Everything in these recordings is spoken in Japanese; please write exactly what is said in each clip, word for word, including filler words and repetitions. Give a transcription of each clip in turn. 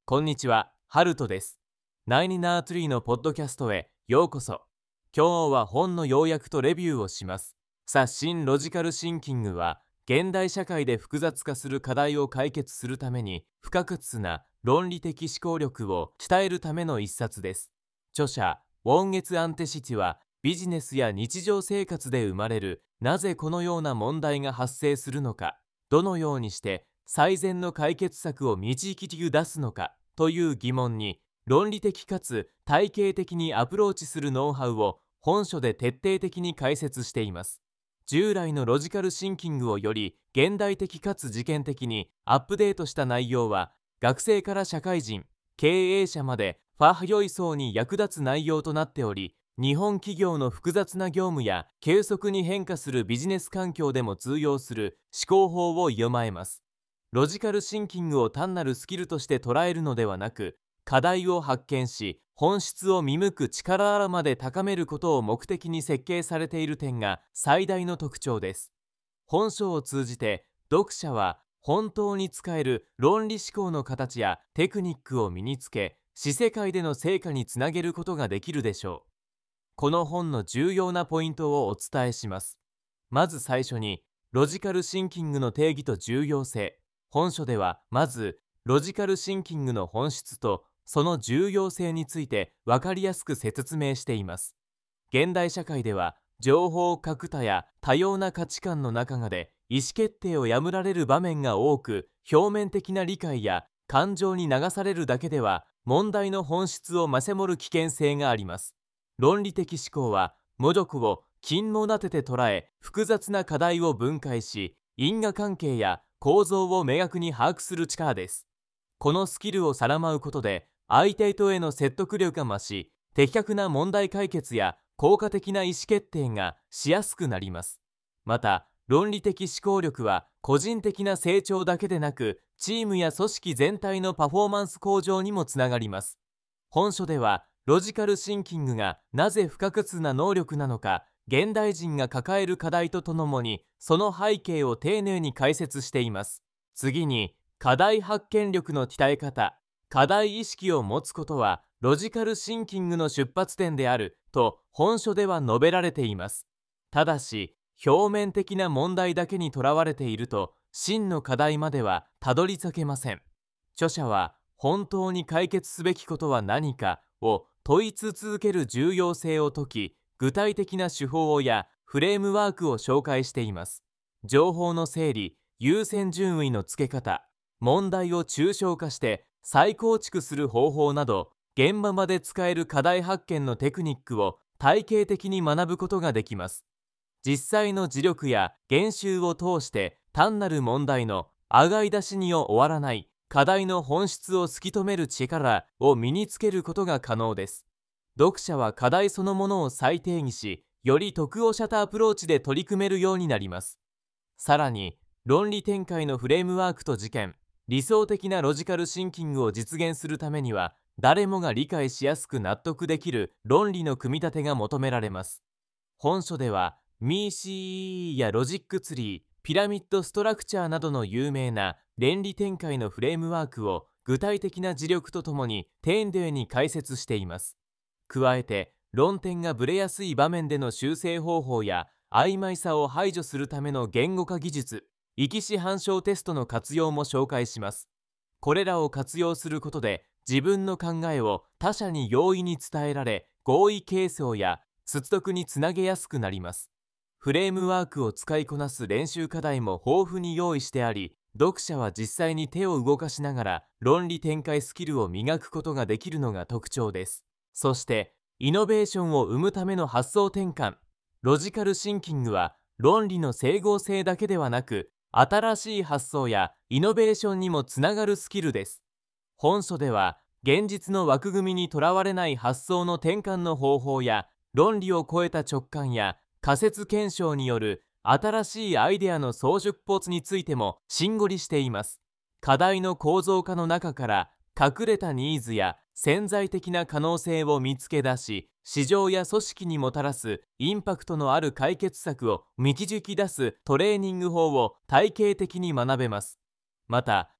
こんにちは、ハルトです。ナインナートリーのポッドキャストへようこそ。今日は本の要約とレビューをします。さあ、新ロジカルシンキングは、現代社会で複雑化する課題を解決するために、不可欠な論理的思考力を鍛えるための一冊です。著者、ウォンゲツ・アンテシティは、ビジネスや日常生活で生まれる、なぜこのような問題が発生するのか、どのようにして最善の解決策を導き出すのかという疑問に論理的かつ体系的にアプローチするノウハウを本書で徹底的に解説しています。従来のロジカルシンキングをより現代的かつ実験的にアップデートした内容は、学生から社会人、経営者まで幅広い層に役立つ内容となっており、日本企業の複雑な業務や急速に変化するビジネス環境でも通用する思考法を読まえます。ロジカルシンキングを単なるスキルとして捉えるのではなく、課題を発見し、本質を見抜く力まで高めることを目的に設計されている点が最大の特徴です。本書を通じて、読者は本当に使える論理思考の形やテクニックを身につけ、私世界での成果につなげることができるでしょう。この本の重要なポイントをお伝えします。まず最初に、ロジカルシンキングの定義と重要性。本書ではまずロジカルシンキングの本質とその重要性について分かりやすく説明しています。現代社会では情報格差や多様な価値観の中で意思決定を破られる場面が多く、表面的な理解や感情に流されるだけでは問題の本質をませもる危険性があります。論理的思考は模力を金も立てて捉え、複雑な課題を分解し、因果関係や構造を明確に把握する力です。このスキルを定まうことで、相手とへの説得力が増し、的確な問題解決や効果的な意思決定がしやすくなります。また、論理的思考力は個人的な成長だけでなく、チームや組織全体のパフォーマンス向上にもつながります。本書では、ロジカルシンキングがなぜ不可欠な能力なのか、現代人が抱える課題とともにその背景を丁寧に解説しています。次に、課題発見力の鍛え方。課題意識を持つことはロジカルシンキングの出発点であると本書では述べられています。ただし、表面的な問題だけにとらわれていると真の課題まではたどり着けません。著者は本当に解決すべきことは何かを問い続ける重要性を説き、具体的な手法やフレームワークを紹介しています。情報の整理、優先順位のつけ方、問題を抽象化して再構築する方法など、現場まで使える課題発見のテクニックを体系的に学ぶことができます。実際の磁力や研修を通して単なる問題のあがい出しに終わらない課題の本質を突き止める力を身につけることが可能です。読者は課題そのものを再定義し、より得をしたアプローチで取り組めるようになります。さらに、論理展開のフレームワークと事件、理想的なロジカルシンキングを実現するためには、誰もが理解しやすく納得できる論理の組み立てが求められます。本書では、ミーシーイー やロジックツリー、ピラミッドストラクチャーなどの有名な論理展開のフレームワークを具体的な磁力とともに丁寧に解説しています。加えて、論点がぶれやすい場面での修正方法や曖昧さを排除するための言語化技術、意思反証テストの活用も紹介します。これらを活用することで、自分の考えを他者に容易に伝えられ、合意形成や出読につなげやすくなります。フレームワークを使いこなす練習課題も豊富に用意してあり、読者は実際に手を動かしながら論理展開スキルを磨くことができるのが特徴です。そして、イノベーションを生むための発想転換。ロジカルシンキングは論理の整合性だけではなく、新しい発想やイノベーションにもつながるスキルです。本書では、現実の枠組みにとらわれない発想の転換の方法や、論理を超えた直感や仮説検証による新しいアイデアの総出発についても深掘りしています。課題の構造化の中から隠れたニーズや潜在的な可能性を見つけ出し、市場や組織にもたらすインパクトのある解決策を導き出すトレーニング法を体系的に学べます。また、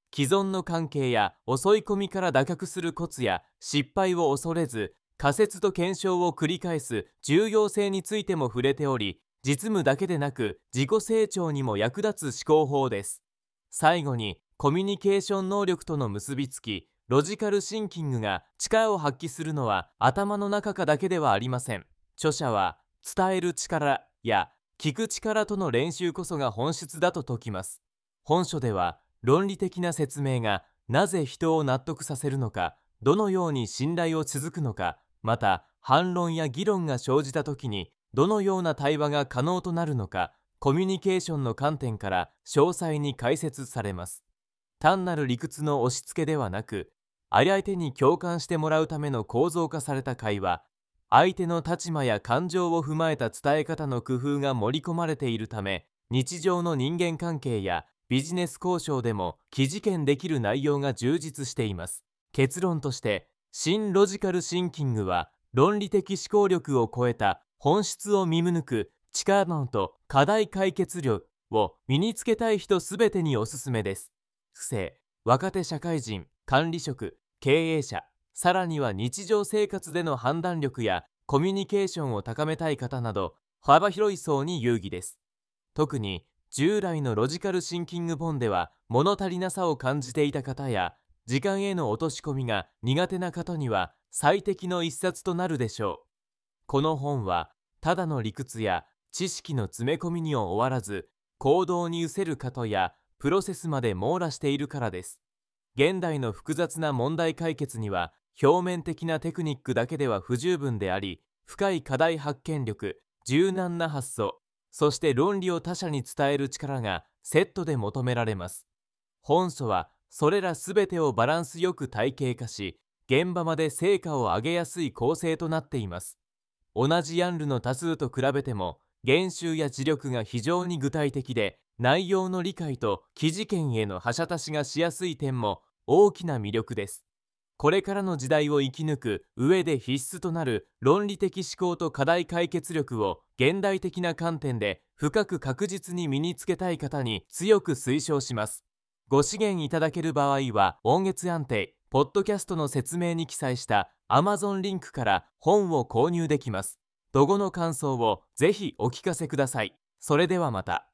既存の関係や襲い込みから脱却するコツや失敗を恐れず仮説と検証を繰り返す重要性についても触れており、実務だけでなく自己成長にも役立つ思考法です。最後に、コミュニケーション能力との結びつき、ロジカルシンキングが力を発揮するのは頭の中かだけではありません。著者は、伝える力や聞く力との練習こそが本質だと説きます。本書では、論理的な説明がなぜ人を納得させるのか、どのように信頼を続くのか、また反論や議論が生じた時にどのような対話が可能となるのか、コミュニケーションの観点から詳細に解説されます。単なる理屈の押し付けではなく、相手に共感してもらうための構造化された会話、相手の立場や感情を踏まえた伝え方の工夫が盛り込まれているため、日常の人間関係やビジネス交渉でも記事見できる内容が充実しています。結論として、新ロジカルシンキングは論理的思考力を超えた本質を見抜く力と課題解決力を身につけたい人すべてにおすすめです。父生、若手社会人、管理職、経営者、さらには日常生活での判断力やコミュニケーションを高めたい方など幅広い層に有益です。特に従来のロジカルシンキング本では物足りなさを感じていた方や時間への落とし込みが苦手な方には最適の一冊となるでしょう。この本はただの理屈や知識の詰め込みに終わらず、行動に移せる方やプロセスまで網羅しているからです。現代の複雑な問題解決には表面的なテクニックだけでは不十分であり、深い課題発見力、柔軟な発想、そして論理を他者に伝える力がセットで求められます。本書はそれらすべてをバランスよく体系化し、現場まで成果を上げやすい構成となっています。同じジャンルの多数と比べても、言習や知力が非常に具体的で、内容の理解と記事見への橋渡しがしやすい点も大きな魅力です。これからの時代を生き抜く上で必須となる論理的思考と課題解決力を現代的な観点で深く確実に身につけたい方に強く推奨します。ご支援いただける場合は、音月安定、ポッドキャストの説明に記載した Amazon リンクから本を購入できます。ロゴの感想をぜひお聞かせください。それではまた。